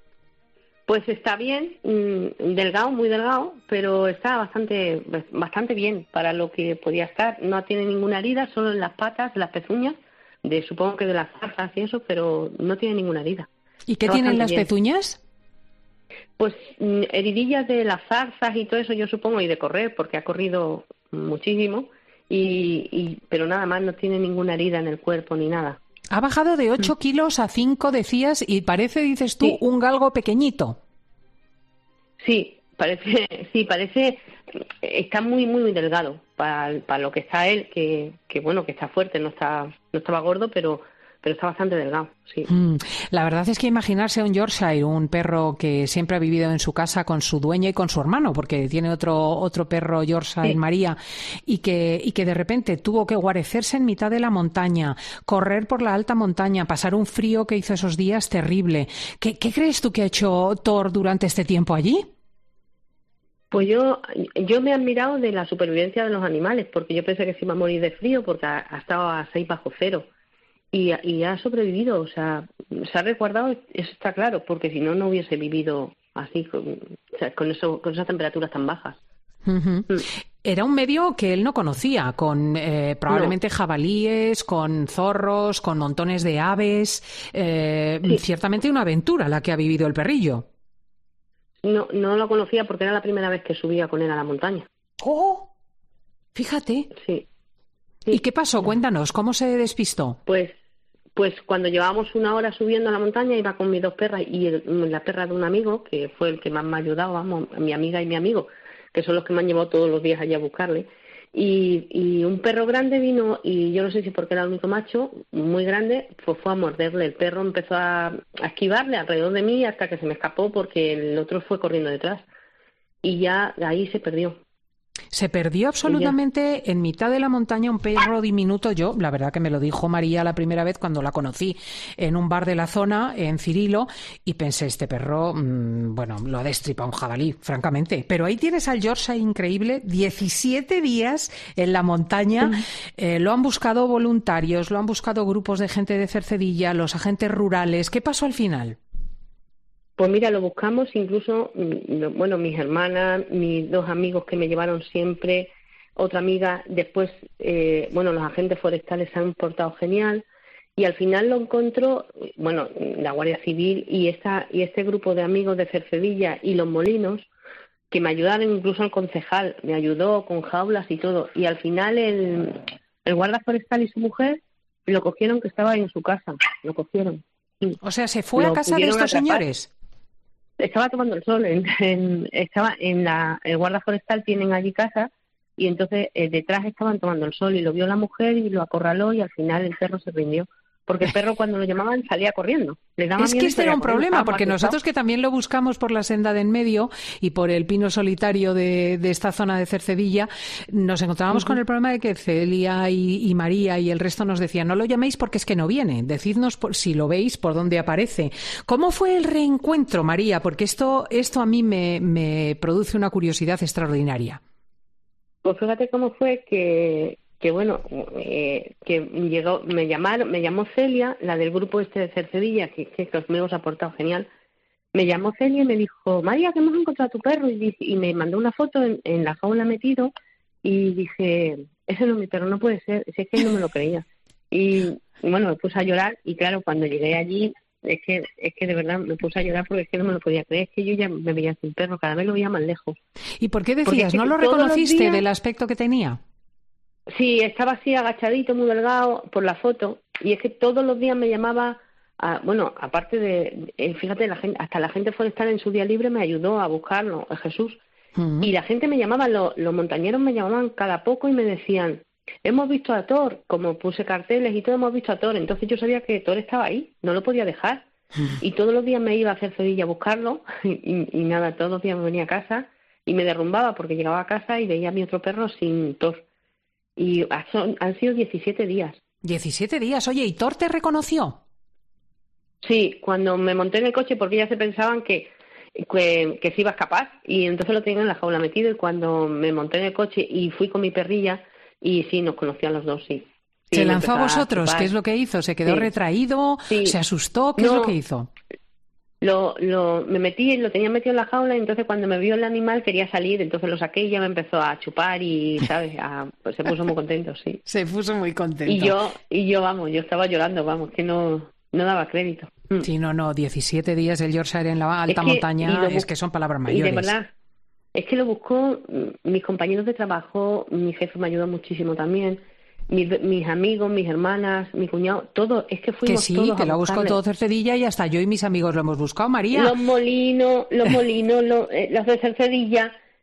Pues está bien, delgado, muy delgado, pero está bastante bien para lo que podía estar. No tiene ninguna herida, solo en las patas, en las pezuñas, supongo que de las zarzas y eso, pero no tiene ninguna herida. ¿Y qué tienen las pezuñas? Pues heridillas de las zarzas y todo eso, yo supongo, y de correr, porque ha corrido muchísimo, pero nada más, no tiene ninguna herida en el cuerpo ni nada. Ha bajado de 8 kilos a 5, decías, y parece, dices tú, un galgo pequeño. Sí, parece, está muy, muy delgado para lo que está él, que bueno, que está fuerte, no estaba gordo, pero pero está bastante delgado, sí. La verdad es que imaginarse un Yorkshire, un perro que siempre ha vivido en su casa con su dueña y con su hermano, porque tiene otro perro Yorkshire, María, y que de repente tuvo que guarecerse en mitad de la montaña, correr por la alta montaña, pasar un frío que hizo esos días terrible. ¿Qué crees tú que ha hecho Thor durante este tiempo allí? Pues yo me he admirado de la supervivencia de los animales, porque yo pensé que se iba a morir de frío, porque ha estado a 6 bajo cero. Y ha sobrevivido, o sea, se ha resguardado, eso está claro, porque si no, no hubiese vivido así, con esas temperaturas tan bajas. Era un medio que él no conocía, con probablemente jabalíes, con zorros, con montones de aves. Ciertamente una aventura la que ha vivido el perrillo. No lo conocía porque era la primera vez que subía con él a la montaña. ¡Oh! Fíjate. Sí. ¿Y qué pasó? Cuéntanos, ¿cómo se despistó? Pues cuando llevábamos 1 hora subiendo a la montaña, iba con mis 2 perras y la perra de un amigo, que fue el que más me ha ayudado, vamos, mi amiga y mi amigo, que son los que me han llevado todos los días allí a buscarle. Y un perro grande vino, y yo no sé si porque era el único macho, muy grande, pues fue a morderle. El perro empezó a esquivarle alrededor de mí hasta que se me escapó porque el otro fue corriendo detrás. Y ya ahí se perdió. Se perdió absolutamente en mitad de la montaña un perro diminuto. Yo, la verdad que me lo dijo María la primera vez cuando la conocí en un bar de la zona, en Cirilo, y pensé, este perro, bueno, lo ha destripado un jabalí, francamente. Pero ahí tienes al Yorkshire increíble, 17 días en la montaña. Lo han buscado voluntarios, lo han buscado grupos de gente de Cercedilla, los agentes rurales. ¿Qué pasó al final? Pues mira, lo buscamos, incluso, bueno, mis hermanas, mis 2 amigos que me llevaron siempre, otra amiga, después, bueno, los agentes forestales se han portado genial, y al final lo encontró, bueno, la Guardia Civil y este grupo de amigos de Cercedilla y Los Molinos, que me ayudaron, incluso el concejal me ayudó con jaulas y todo, y al final el guarda forestal y su mujer lo cogieron, que estaba en su casa, lo cogieron. O sea, ¿se fue a casa de estos señores? Estaba tomando el sol, estaba el guarda forestal, tienen allí casa, y entonces detrás estaban tomando el sol y lo vio la mujer y lo acorraló, y al final el perro se rindió. Porque el perro cuando lo llamaban salía corriendo. Es que este era un problema, porque nosotros que también lo buscamos por la senda de en medio y por el pino solitario de esta zona de Cercedilla, nos encontrábamos con el problema de que Celia y María y el resto nos decían, no lo llaméis porque es que no viene, decidnos si lo veis por dónde aparece. ¿Cómo fue el reencuentro, María? Porque esto a mí me produce una curiosidad extraordinaria. Pues fíjate cómo fue que bueno, que me llamó Celia, la del grupo este de Cercedilla, que conmigo se ha portado genial. Me llamó Celia y me dijo, María, que hemos encontrado a tu perro, y me mandó una foto en la jaula metido, y dije, ese no es mi perro, no puede ser, es que no me lo creía. Y bueno, me puse a llorar, y claro, cuando llegué allí, es que de verdad me puse a llorar porque es que no me lo podía creer, es que yo ya me veía sin perro, cada vez lo veía más lejos. ¿Y por qué decías, no lo reconociste del aspecto que tenía? Sí, estaba así agachadito, muy delgado, por la foto, y es que todos los días me llamaba, bueno, aparte de, fíjate, hasta la gente forestal en su día libre me ayudó a buscarlo, a Jesús, y la gente me llamaba, los montañeros me llamaban cada poco y me decían, hemos visto a Thor, como puse carteles y todo, hemos visto a Thor, entonces yo sabía que Thor estaba ahí, no lo podía dejar, y todos los días me iba a Cercedilla a buscarlo, y nada, todos los días me venía a casa, y me derrumbaba porque llegaba a casa y veía a mi otro perro sin Thor. Y han sido 17 días. 17 días. Oye, ¿y Thor te reconoció? Sí, cuando me monté en el coche, porque ya se pensaban que se iba a escapar, y entonces lo tenían en la jaula metido, y cuando me monté en el coche y fui con mi perrilla, y sí, nos conocían los dos, sí. ¿Se lanzó a vosotros? ¿Qué es lo que hizo? ¿Se quedó retraído? Sí. ¿Se asustó? ¿Qué es lo que hizo? Me metí, lo tenía metido en la jaula, y entonces cuando me vio el animal quería salir, entonces lo saqué y ya me empezó a chupar y, ¿sabes? Pues se puso muy contento, sí. Se puso muy contento. Y yo, vamos, yo estaba llorando, vamos, que no daba crédito. Sí, no, 17 días el Yorkshire en la alta montaña, es que son palabras mayores. Y de verdad, es que lo buscó mis compañeros de trabajo, mi jefe me ayudó muchísimo también, mis amigos, mis hermanas, mi cuñado, todo, es que fuimos todos a buscarle. Que lo buscó todo Cercedilla y hasta yo y mis amigos lo hemos buscado, María. Los molinos, los de Cercedilla,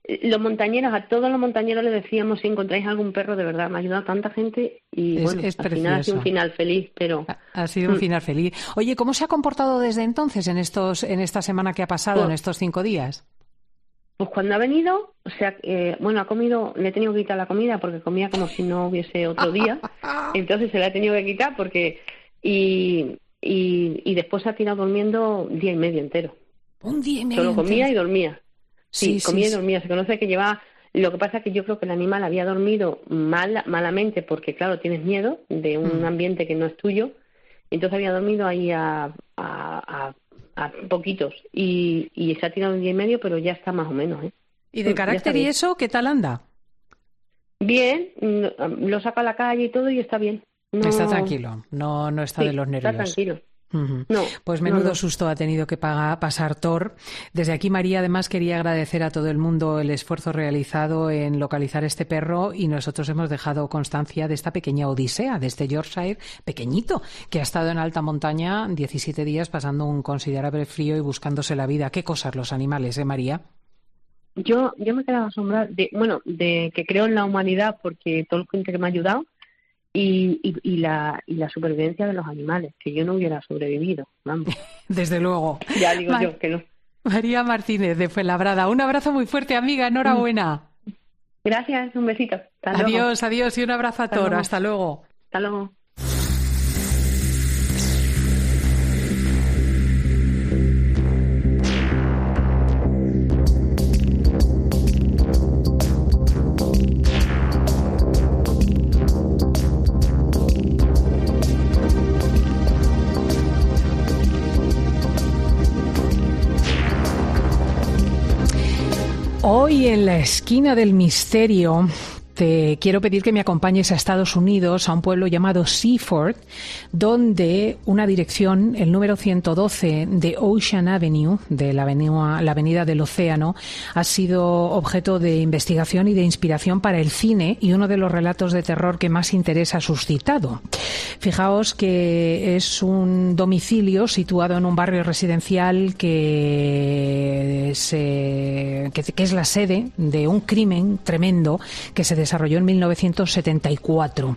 los montañeros, a todos los montañeros les decíamos, si encontráis algún perro, de verdad, me ha ayudado tanta gente y es al final ha sido un final feliz, pero... Ha sido un final feliz. Oye, ¿cómo se ha comportado desde entonces, en esta semana que ha pasado, en estos 5 días? Pues cuando ha venido, o sea, ha comido, le he tenido que quitar la comida porque comía como si no hubiese otro día, entonces se la he tenido que quitar porque... Y después se ha tirado durmiendo 1 día y medio entero. 1 día y medio Solo comía entero. y dormía. Sí, comía y dormía. Se conoce que lleva... Lo que pasa es que yo creo que el animal había dormido malamente porque, claro, tienes miedo de un ambiente que no es tuyo. Entonces había dormido ahí a poquitos. Y se ha tirado 1 día y medio, pero ya está más o menos, ¿eh? ¿Y de carácter y eso, qué tal anda? Bien, lo saca a la calle y todo y está bien. No... Está tranquilo, no está de los nervios. Está tranquilo. No, pues menudo susto ha tenido que pasar Thor. Desde aquí, María, además quería agradecer a todo el mundo el esfuerzo realizado en localizar este perro, y nosotros hemos dejado constancia de esta pequeña odisea, de este Yorkshire pequeñito que ha estado en alta montaña 17 días pasando un considerable frío y buscándose la vida. Qué cosas los animales, María. Yo me he quedado asombrada de que creo en la humanidad, porque todo el gente que me ha ayudado y la supervivencia de los animales, que yo no hubiera sobrevivido, vamos. Desde luego. Ya digo yo que no. María Martínez de Fuenlabrada, un abrazo muy fuerte, amiga, enhorabuena. Gracias, un besito. Hasta luego. Adiós y un abrazo a Thor. Hasta luego. Hasta luego. Hoy en la esquina del misterio te quiero pedir que me acompañes a Estados Unidos, a un pueblo llamado Seaford, donde una dirección, el número 112 de Ocean Avenue, de la avenida del Océano, ha sido objeto de investigación y de inspiración para el cine y uno de los relatos de terror que más interés ha suscitado. Fijaos que es un domicilio situado en un barrio residencial que es la sede de un crimen tremendo que se desarrolló en 1974.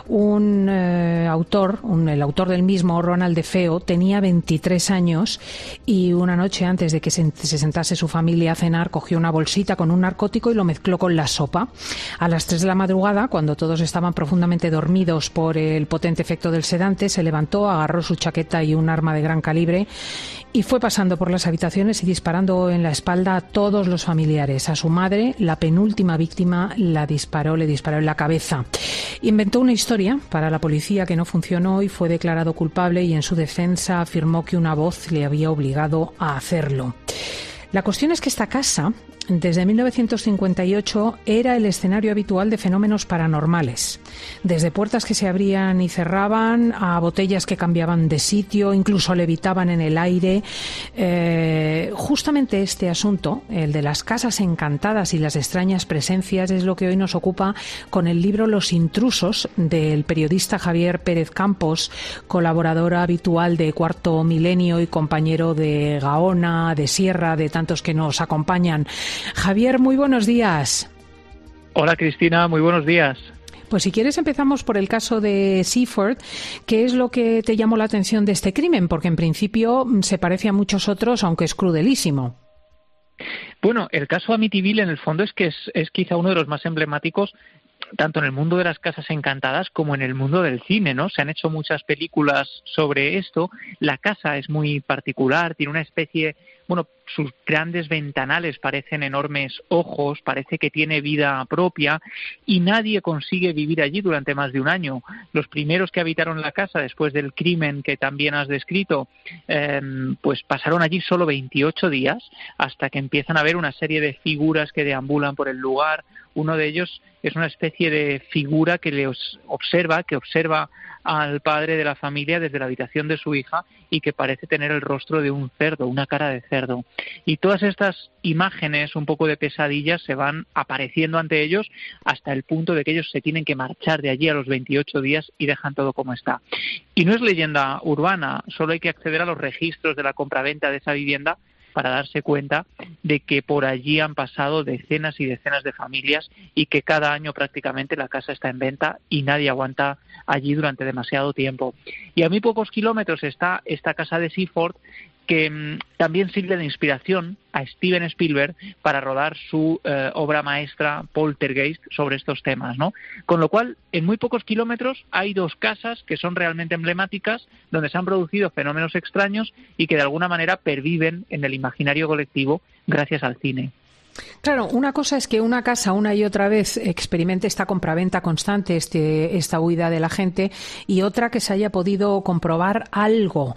El autor del mismo, Ronald DeFeo, tenía 23 años y una noche antes de que se sentase su familia a cenar, cogió una bolsita con un narcótico y lo mezcló con la sopa. A las 3 de la madrugada, cuando todos estaban profundamente dormidos por el potente efecto del sedante, se levantó, agarró su chaqueta y un arma de gran calibre y fue pasando por las habitaciones y disparando en la espalda a todos los familiares. A su madre, la penúltima víctima, le disparó en la cabeza. Inventó una historia para la policía que no funcionó y fue declarado culpable, y en su defensa afirmó que una voz le había obligado a hacerlo. La cuestión es que esta casa, desde 1958, era el escenario habitual de fenómenos paranormales. Desde puertas que se abrían y cerraban, a botellas que cambiaban de sitio, incluso levitaban en el aire. Justamente este asunto, el de las casas encantadas y las extrañas presencias, es lo que hoy nos ocupa con el libro Los intrusos, del periodista Javier Pérez Campos, colaborador habitual de Cuarto Milenio y compañero de Gaona, de Sierra, de tantos que nos acompañan. Javier, muy buenos días. Hola Cristina, muy buenos días. Pues si quieres empezamos por el caso de Seaford. ¿Qué es lo que te llamó la atención de este crimen? Porque en principio se parece a muchos otros, aunque es crudelísimo. Bueno, el caso Amityville en el fondo es que es quizá uno de los más emblemáticos tanto en el mundo de las casas encantadas como en el mundo del cine, ¿no? Se han hecho muchas películas sobre esto. La casa es muy particular, tiene una especie, sus grandes ventanales parecen enormes ojos, parece que tiene vida propia y nadie consigue vivir allí durante más de un año. Los primeros que habitaron la casa después del crimen que también has descrito, pues pasaron allí solo 28 días hasta que empiezan a ver una serie de figuras que deambulan por el lugar. Uno de ellos es una especie de figura que observa al padre de la familia desde la habitación de su hija y que parece tener el rostro de un cerdo, una cara de cerdo. Y todas estas imágenes, un poco de pesadillas, se van apareciendo ante ellos hasta el punto de que ellos se tienen que marchar de allí a los 28 días y dejan todo como está. Y no es leyenda urbana, solo hay que acceder a los registros de la compraventa de esa vivienda para darse cuenta de que por allí han pasado decenas y decenas de familias y que cada año prácticamente la casa está en venta y nadie aguanta allí durante demasiado tiempo. Y a muy pocos kilómetros está esta casa de Seaford, que también sirve de inspiración a Steven Spielberg para rodar su obra maestra Poltergeist sobre estos temas, ¿no? Con lo cual, en muy pocos kilómetros hay dos casas que son realmente emblemáticas, donde se han producido fenómenos extraños y que de alguna manera perviven en el imaginario colectivo gracias al cine. Claro, una cosa es que una casa una y otra vez experimente esta compraventa constante, esta huida de la gente, y otra que se haya podido comprobar algo.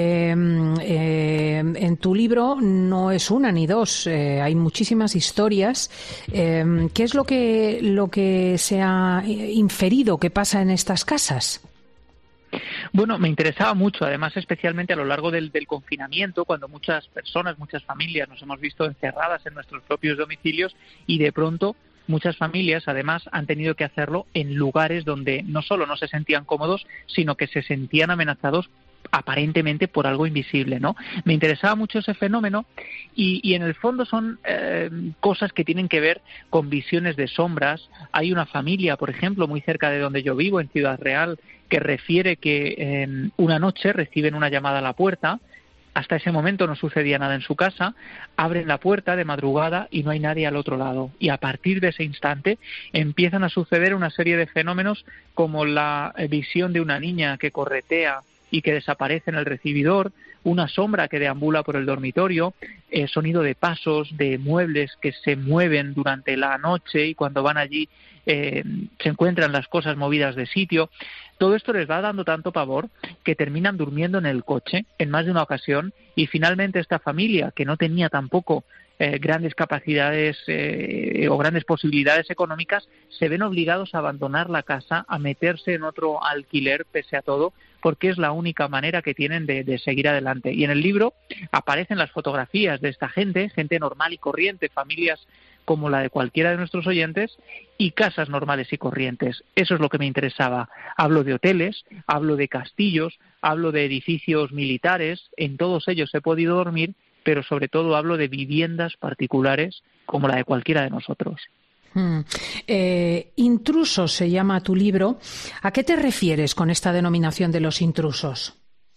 En tu libro no es una ni dos, hay muchísimas historias. ¿Qué es lo que se ha inferido que pasa en estas casas? Bueno, me interesaba mucho, además especialmente a lo largo del confinamiento, cuando muchas personas, muchas familias nos hemos visto encerradas en nuestros propios domicilios y de pronto muchas familias además han tenido que hacerlo en lugares donde no solo no se sentían cómodos, sino que se sentían amenazados aparentemente por algo invisible, ¿no? Me interesaba mucho ese fenómeno y en el fondo son cosas que tienen que ver con visiones de sombras. Hay una familia, por ejemplo, muy cerca de donde yo vivo, en Ciudad Real, que refiere que una noche reciben una llamada a la puerta. Hasta ese momento no sucedía nada en su casa, abren la puerta de madrugada y no hay nadie al otro lado. Y a partir de ese instante empiezan a suceder una serie de fenómenos como la visión de una niña que corretea y que desaparece en el recibidor, una sombra que deambula por el dormitorio, sonido de pasos, de muebles que se mueven durante la noche y cuando van allí se encuentran las cosas movidas de sitio. Todo esto les va dando tanto pavor que terminan durmiendo en el coche en más de una ocasión y finalmente esta familia, que no tenía tampoco grandes capacidades o grandes posibilidades económicas, se ven obligados a abandonar la casa, a meterse en otro alquiler pese a todo, porque es la única manera que tienen de seguir adelante. Y en el libro aparecen las fotografías de esta gente normal y corriente, familias como la de cualquiera de nuestros oyentes y casas normales y corrientes. Eso es lo que me interesaba. Hablo de hoteles, hablo de castillos, hablo de edificios militares, en todos ellos he podido dormir, pero sobre todo hablo de viviendas particulares como la de cualquiera de nosotros. Intrusos se llama tu libro. ¿A qué te refieres con esta denominación de los intrusos?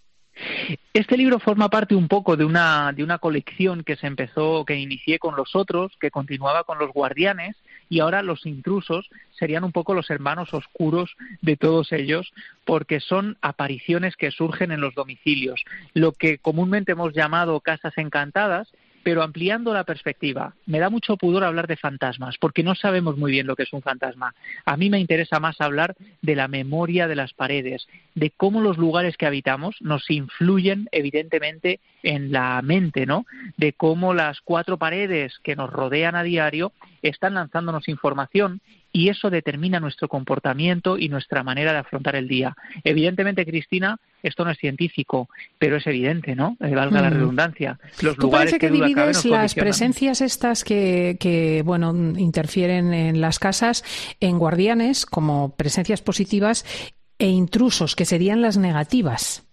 Este libro forma parte un poco de una colección que inicié con Los Otros, que continuaba con Los Guardianes, y ahora Los Intrusos serían un poco los hermanos oscuros de todos ellos, porque son apariciones que surgen en los domicilios, lo que comúnmente hemos llamado casas encantadas, pero ampliando la perspectiva. Me da mucho pudor hablar de fantasmas, porque no sabemos muy bien lo que es un fantasma. A mí me interesa más hablar de la memoria de las paredes, de cómo los lugares que habitamos nos influyen evidentemente en la mente, ¿no? De cómo las cuatro paredes que nos rodean a diario están lanzándonos información y eso determina nuestro comportamiento y nuestra manera de afrontar el día. Evidentemente, Cristina, esto no es científico, pero es evidente, ¿no? Valga la redundancia. Los ¿Tú lugares parece que divides las condicionan. presencias estas que interfieren en las casas en guardianes como presencias positivas e intrusos, que serían las negativas?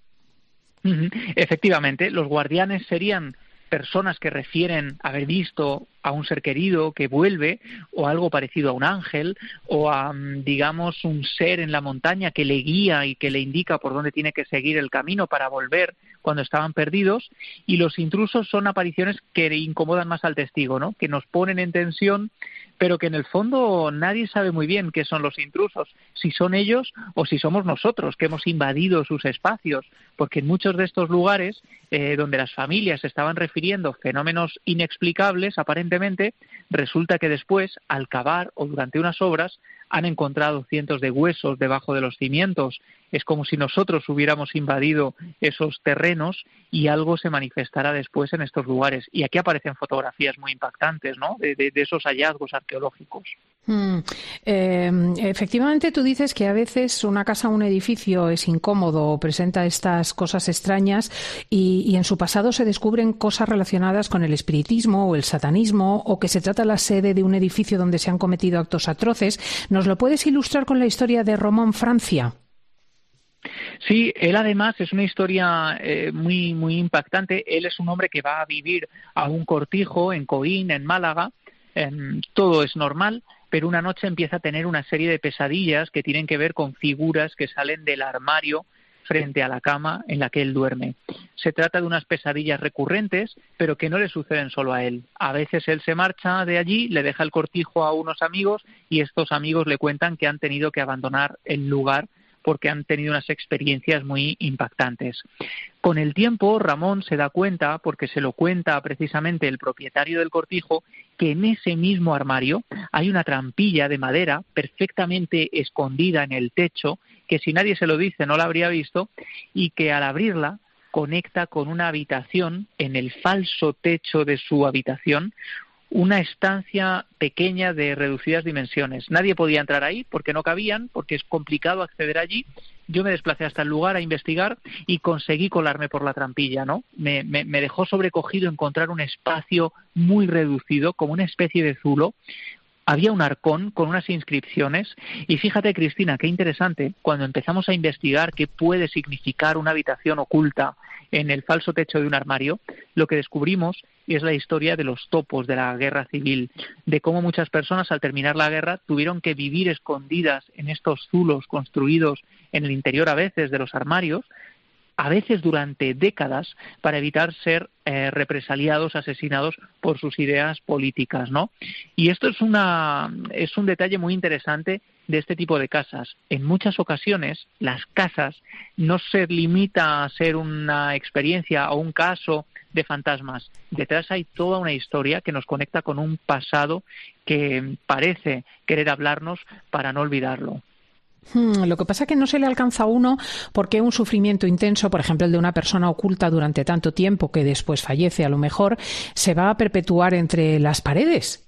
Efectivamente, los guardianes serían personas que refieren haber visto a un ser querido que vuelve, o algo parecido a un ángel, o a, digamos, un ser en la montaña que le guía y que le indica por dónde tiene que seguir el camino para volver cuando estaban perdidos, y los intrusos son apariciones que incomodan más al testigo, ¿no? Que nos ponen en tensión, pero que en el fondo nadie sabe muy bien qué son los intrusos, si son ellos o si somos nosotros que hemos invadido sus espacios, porque en muchos de estos lugares donde las familias estaban refiriendo fenómenos inexplicables, aparentemente, resulta que después, al cavar o durante unas obras, han encontrado cientos de huesos debajo de los cimientos. Es como si nosotros hubiéramos invadido esos terrenos y algo se manifestará después en estos lugares. Y aquí aparecen fotografías muy impactantes, ¿no? De esos hallazgos arqueológicos. Efectivamente, tú dices que a veces una casa o un edificio es incómodo o presenta estas cosas extrañas y en su pasado se descubren cosas relacionadas con el espiritismo o el satanismo, o que se trata la sede de un edificio donde se han cometido actos atroces. ¿Nos lo puedes ilustrar con la historia de Román, Francia? Sí, él además es una historia muy, muy impactante. Él es un hombre que va a vivir a un cortijo en Coín, en Málaga. Todo es normal, pero una noche empieza a tener una serie de pesadillas que tienen que ver con figuras que salen del armario frente a la cama en la que él duerme. Se trata de unas pesadillas recurrentes, pero que no le suceden solo a él. A veces él se marcha de allí, le deja el cortijo a unos amigos y estos amigos le cuentan que han tenido que abandonar el lugar porque han tenido unas experiencias muy impactantes. Con el tiempo, Ramón se da cuenta, porque se lo cuenta precisamente el propietario del cortijo, que en ese mismo armario hay una trampilla de madera perfectamente escondida en el techo, que si nadie se lo dice no la habría visto, y que al abrirla conecta con una habitación en el falso techo de su habitación, una estancia pequeña de reducidas dimensiones. Nadie podía entrar ahí porque no cabían, porque es complicado acceder allí. Yo me desplacé hasta el lugar a investigar y conseguí colarme por la trampilla, ¿no? Me dejó sobrecogido encontrar un espacio muy reducido, como una especie de zulo. Había un arcón con unas inscripciones y fíjate, Cristina, qué interesante, cuando empezamos a investigar qué puede significar una habitación oculta en el falso techo de un armario, lo que descubrimos es la historia de los topos de la guerra civil, de cómo muchas personas al terminar la guerra tuvieron que vivir escondidas en estos zulos construidos en el interior a veces de los armarios, a veces durante décadas, para evitar ser represaliados, asesinados por sus ideas políticas, ¿no? Y esto es un detalle muy interesante de este tipo de casas. En muchas ocasiones, las casas no se limita a ser una experiencia o un caso de fantasmas. Detrás hay toda una historia que nos conecta con un pasado que parece querer hablarnos para no olvidarlo. Lo que pasa es que no se le alcanza a uno porque un sufrimiento intenso, por ejemplo el de una persona oculta durante tanto tiempo que después fallece, a lo mejor se va a perpetuar entre las paredes.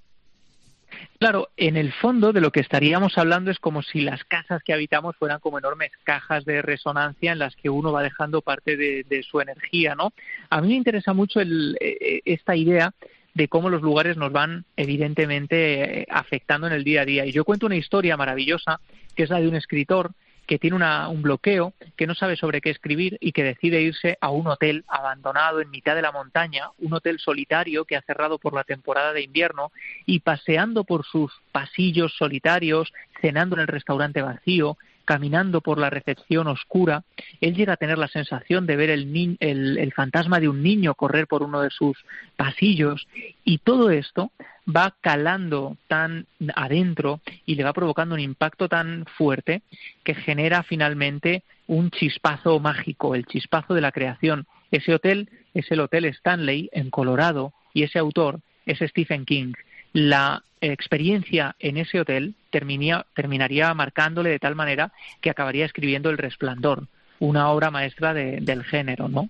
Claro, en el fondo de lo que estaríamos hablando es como si las casas que habitamos fueran como enormes cajas de resonancia en las que uno va dejando parte de su energía, ¿no? A mí me interesa mucho esta idea de cómo los lugares nos van evidentemente afectando en el día a día. Y yo cuento una historia maravillosa, que es la de un escritor que tiene un bloqueo, que no sabe sobre qué escribir y que decide irse a un hotel abandonado en mitad de la montaña, un hotel solitario que ha cerrado por la temporada de invierno, y paseando por sus pasillos solitarios, cenando en el restaurante vacío, caminando por la recepción oscura, él llega a tener la sensación de ver el fantasma de un niño correr por uno de sus pasillos, y todo esto va calando tan adentro y le va provocando un impacto tan fuerte que genera finalmente un chispazo mágico, el chispazo de la creación. Ese hotel es el Hotel Stanley en Colorado y ese autor es Stephen King. La experiencia en ese hotel terminaría marcándole de tal manera que acabaría escribiendo El Resplandor, una obra maestra del género, ¿no?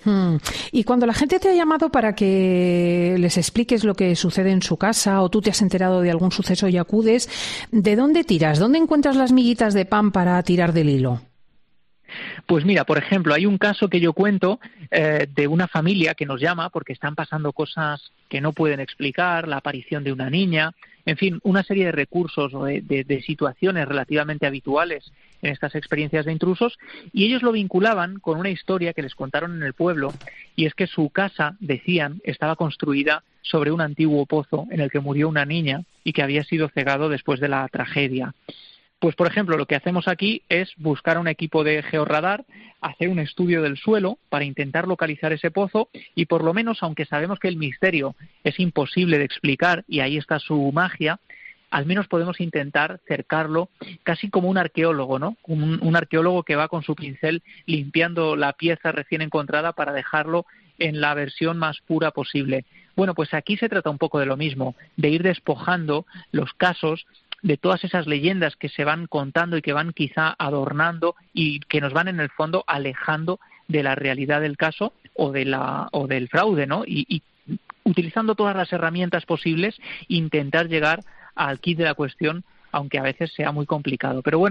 Y cuando la gente te ha llamado para que les expliques lo que sucede en su casa o tú te has enterado de algún suceso y acudes, ¿de dónde tiras? ¿Dónde encuentras las miguitas de pan para tirar del hilo? Pues mira, por ejemplo, hay un caso que yo cuento de una familia que nos llama porque están pasando cosas que no pueden explicar, la aparición de una niña, en fin, una serie de recursos o de situaciones relativamente habituales en estas experiencias de intrusos, y ellos lo vinculaban con una historia que les contaron en el pueblo, y es que su casa, decían, estaba construida sobre un antiguo pozo en el que murió una niña y que había sido cegado después de la tragedia. Pues, por ejemplo, lo que hacemos aquí es buscar un equipo de georradar, hacer un estudio del suelo para intentar localizar ese pozo y, por lo menos, aunque sabemos que el misterio es imposible de explicar y ahí está su magia, al menos podemos intentar cercarlo casi como un arqueólogo, ¿no? Un arqueólogo que va con su pincel limpiando la pieza recién encontrada para dejarlo en la versión más pura posible. Bueno, pues aquí se trata un poco de lo mismo, de ir despojando los casos de todas esas leyendas que se van contando y que van quizá adornando y que nos van en el fondo alejando de la realidad del caso o del fraude, ¿no? Y utilizando todas las herramientas posibles, intentar llegar al quid de la cuestión, aunque a veces sea muy complicado. Pero bueno,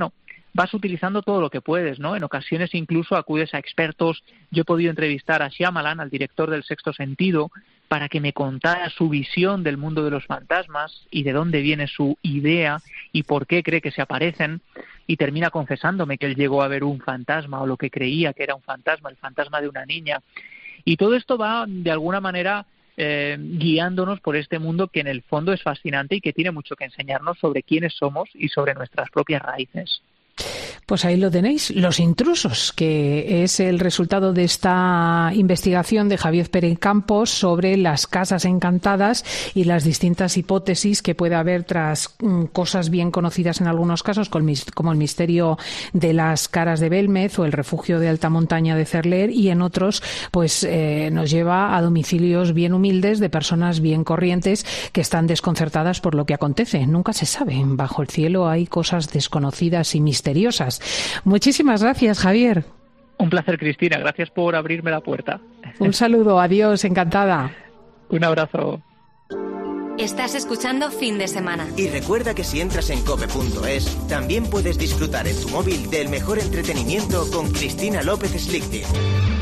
vas utilizando todo lo que puedes, ¿no? En ocasiones incluso acudes a expertos. Yo he podido entrevistar a Shyamalan, al director del Sexto Sentido, para que me contara su visión del mundo de los fantasmas y de dónde viene su idea y por qué cree que se aparecen, y termina confesándome que él llegó a ver un fantasma, o lo que creía que era un fantasma, el fantasma de una niña. Y todo esto va, de alguna manera, guiándonos por este mundo que en el fondo es fascinante y que tiene mucho que enseñarnos sobre quiénes somos y sobre nuestras propias raíces. Pues ahí lo tenéis, Los Intrusos, que es el resultado de esta investigación de Javier Pérez Campos sobre las casas encantadas y las distintas hipótesis que puede haber tras cosas bien conocidas en algunos casos, como el misterio de las caras de Belmez o el refugio de alta montaña de Cerler, y en otros pues nos lleva a domicilios bien humildes de personas bien corrientes que están desconcertadas por lo que acontece. Nunca se sabe, bajo el cielo hay cosas desconocidas y misteriosas. Muchísimas gracias, Javier. Un placer, Cristina. Gracias por abrirme la puerta. Un saludo. Adiós. Encantada. Un abrazo. Estás escuchando Fin de Semana. Y recuerda que si entras en cope.es, también puedes disfrutar en tu móvil del mejor entretenimiento con Cristina López Slichting.